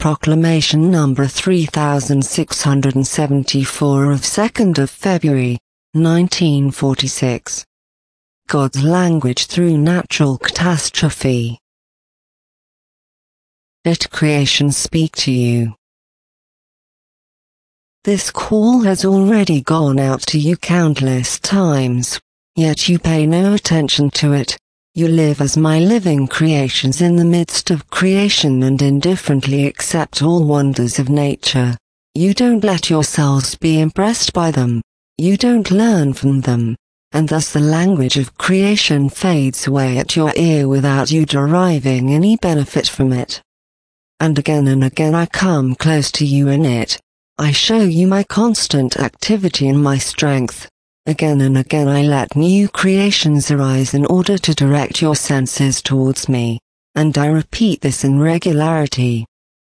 Proclamation number 3674 of 2nd of February, 1946. God's language through natural catastrophe. Let creation speak to you. This call has already gone out to you countless times, yet you pay no attention to it. You live as my living creations in the midst of creation and indifferently accept all wonders of nature. You don't let yourselves be impressed by them. You don't learn from them, and thus the language of creation fades away at your ear without you deriving any benefit from it. And again I come close to you in it. I show you my constant activity and my strength. Again and again I let new creations arise in order to direct your senses towards me, and I repeat this in regularity.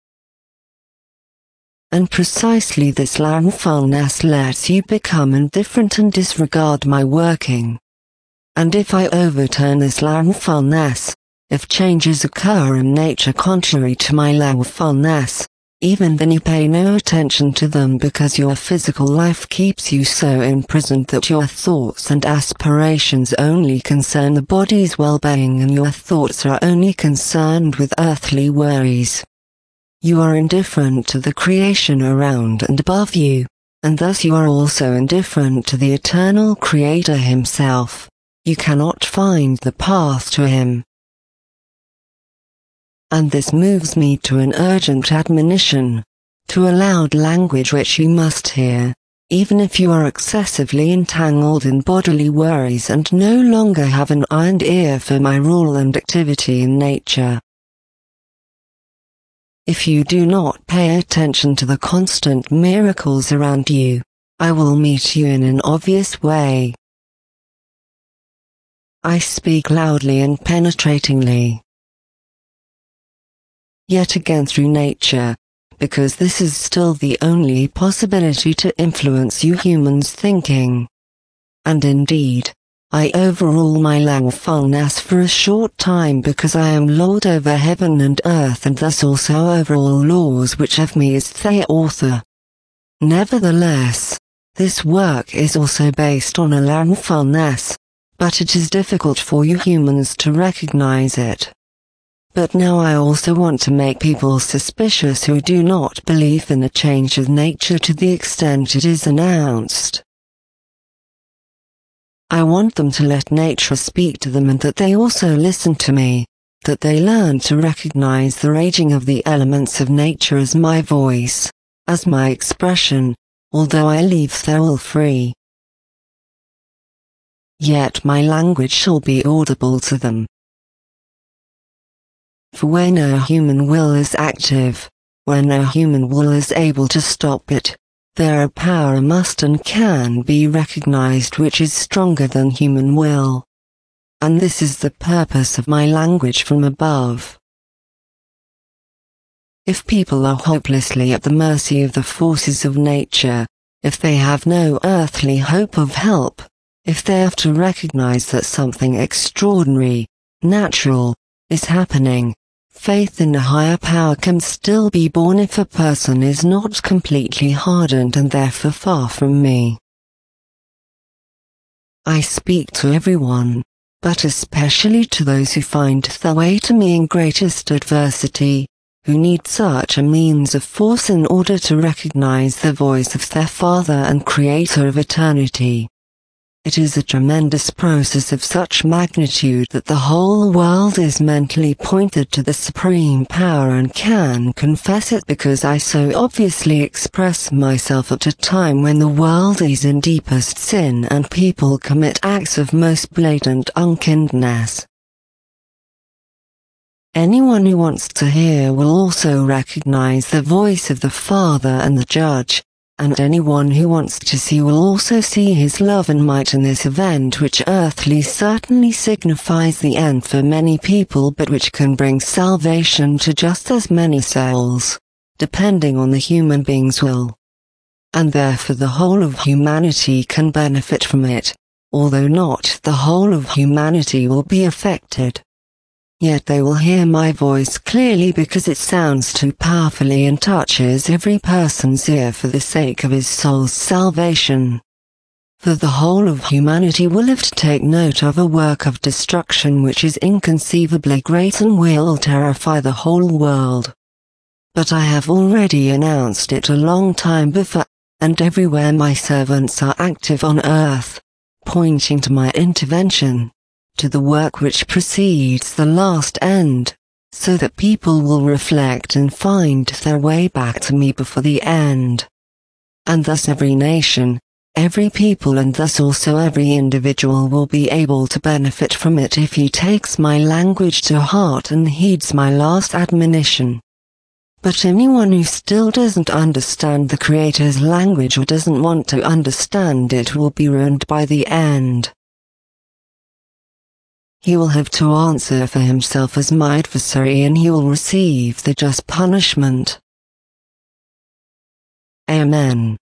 And precisely this mindfulness lets you become indifferent and disregard my working. And if I overturn this mindfulness, if changes occur in nature contrary to my mindfulness, even then you pay no attention to them because your physical life keeps you so imprisoned that your thoughts and aspirations only concern the body's well-being and your thoughts are only concerned with earthly worries. You are indifferent to the creation around and above you, and thus you are also indifferent to the eternal Creator Himself. You cannot find the path to Him. And this moves me to an urgent admonition, to a loud language which you must hear, even if you are excessively entangled in bodily worries and no longer have an iron ear for my rule and activity in nature. If you do not pay attention to the constant miracles around you, I will meet you in an obvious way. I speak loudly and penetratingly. Yet again through nature, because this is still the only possibility to influence you humans' thinking. And indeed, I overrule my mindfulness for a short time because I am Lord over heaven and earth and thus also over all laws which have me as their author. Nevertheless, this work is also based on a mindfulness, but it is difficult for you humans to recognize it. But now I also want to make people suspicious who do not believe in a change of nature to the extent it is announced. I want them to let nature speak to them and that they also listen to me, that they learn to recognize the raging of the elements of nature as my voice, as my expression, although I leave their will free. Yet my language shall be audible to them. For where no human will is active, where no human will is able to stop it, there a power must and can be recognized which is stronger than human will. And this is the purpose of my language from above. If people are hopelessly at the mercy of the forces of nature, if they have no earthly hope of help, if they have to recognize that something extraordinary, natural, is happening, faith in a higher power can still be born if a person is not completely hardened and therefore far from me. I speak to everyone, but especially to those who find the way to me in greatest adversity, who need such a means of force in order to recognize the voice of their Father and Creator of eternity. It is a tremendous process of such magnitude that the whole world is mentally pointed to the supreme power and can confess it because I so obviously express myself at a time when the world is in deepest sin and people commit acts of most blatant unkindness. Anyone who wants to hear will also recognize the voice of the Father and the Judge. And anyone who wants to see will also see His love and might in this event which earthly certainly signifies the end for many people but which can bring salvation to just as many souls, depending on the human being's will. And therefore the whole of humanity can benefit from it, although not the whole of humanity will be affected. Yet they will hear my voice clearly because it sounds too powerfully and touches every person's ear for the sake of his soul's salvation. For the whole of humanity will live to take note of a work of destruction which is inconceivably great and will terrify the whole world. But I have already announced it a long time before, and everywhere my servants are active on earth, pointing to my intervention, to the work which precedes the last end, so that people will reflect and find their way back to me before the end. And thus every nation, every people and thus also every individual will be able to benefit from it if he takes my language to heart and heeds my last admonition. But anyone who still doesn't understand the Creator's language or doesn't want to understand it will be ruined by the end. He will have to answer for himself as my adversary and he will receive the just punishment. Amen.